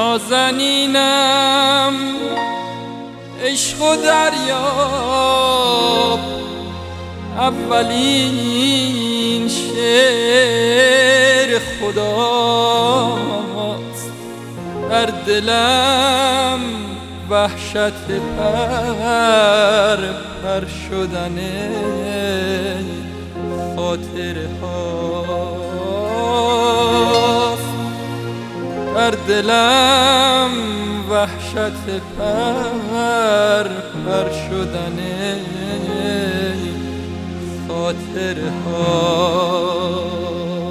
نازنینم عشق و دریاب اولین شعر خداست. در دلم وحشت پر شدن خاطره هاست. در دلم وحشت پر شدن خاطره هاست.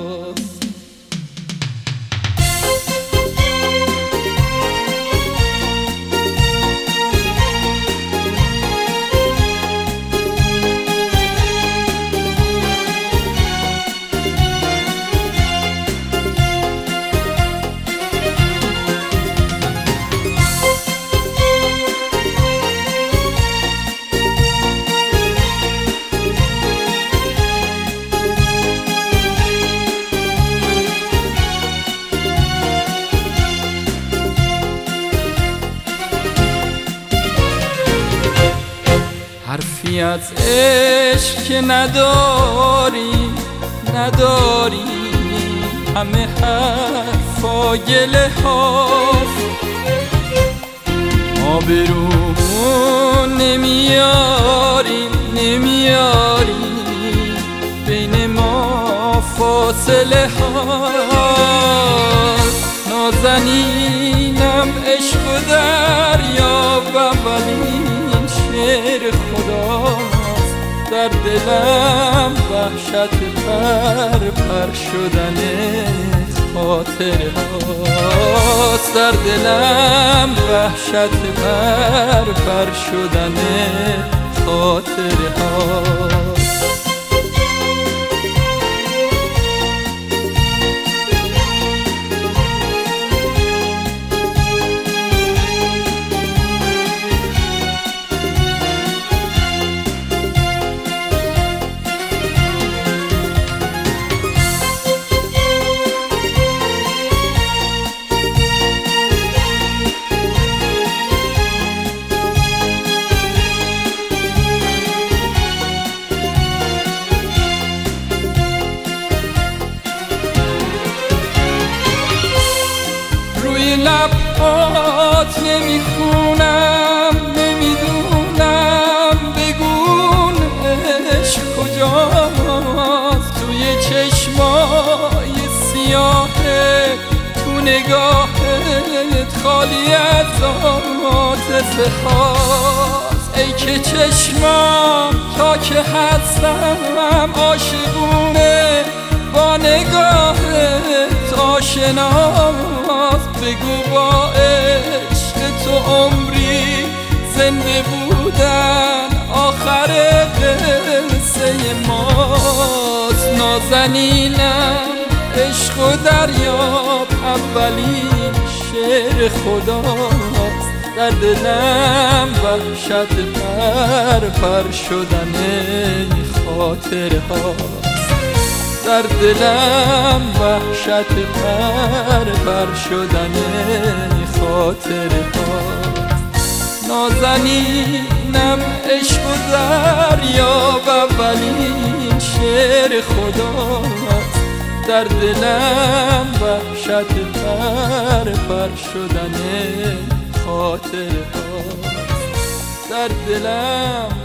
حرفی از عشق که نداری همه حرفا گله هاست. آبرومون نمیاری بین ما فاصله هاست. نازنینم عشق و دریا و اولین شعر خداست. در دلم وحشت پر شدن خاطره هاست. در دلم وحشت پر شدن خاطره هاست. لبات نمیخونم نمیدونم بگون عشق کجاست. توی چشمای سیاهه تو نگاهت خالی از عاطفه هاست. ای که چشمام تا که هستم عاشقونه با نگاهت آشناست. بگو با عشق تو عمری زنده بودن آخر قصه ماست. نازنینم عشق و دریاب اولین شعر خداست. در دلم وحشت پر شدن خاطره هاست. در دلم وحشت پر شدن خاطره هاست. نازنینم عشق و دریا و اولین شعر خداست. در دلم وحشت پر شدن خاطره هاست. در دلم